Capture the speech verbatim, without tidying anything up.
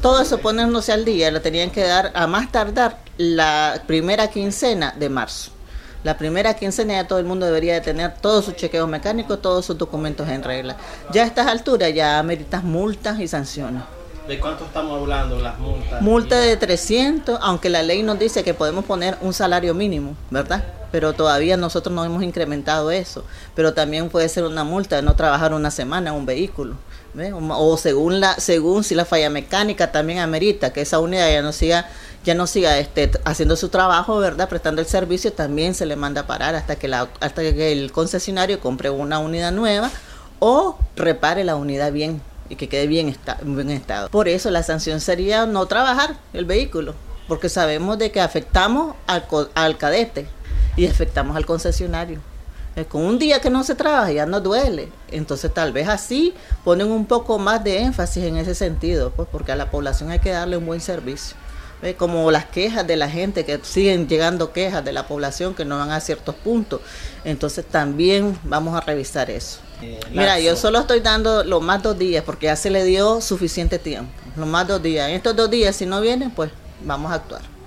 Todo eso poniéndose al día, lo tenían que dar a más tardar la primera quincena de marzo. La primera quincena ya todo el mundo debería de tener todos sus chequeos mecánicos, todos sus documentos en regla. Ya a estas alturas ya ameritas multas y sanciones. ¿De cuánto estamos hablando las multas? Multa de trescientos, aunque la ley nos dice que podemos poner un salario mínimo, ¿verdad? Pero todavía nosotros no hemos incrementado eso. Pero también puede ser una multa de no trabajar una semana en un vehículo, ¿ve? O según la, según si la falla mecánica también amerita que esa unidad ya no siga, ya no siga este, haciendo su trabajo, ¿verdad? Prestando el servicio, también se le manda a parar hasta que la, hasta que el concesionario compre una unidad nueva o repare la unidad bien y que quede bien, esta, bien estado. Por eso la sanción sería no trabajar el vehículo, porque sabemos de que afectamos al, al cadete y afectamos al concesionario. Con un día que no se trabaja ya no duele, entonces tal vez así ponen un poco más de énfasis en ese sentido, pues porque a la población hay que darle un buen servicio. ¿Ve? Como las quejas de la gente, que siguen llegando quejas de la población que no van a ciertos puntos, entonces también vamos a revisar eso. Eh, Mira, yo solo estoy dando los más dos días porque ya se le dio suficiente tiempo, los más dos días. En estos dos días si no vienen, pues vamos a actuar.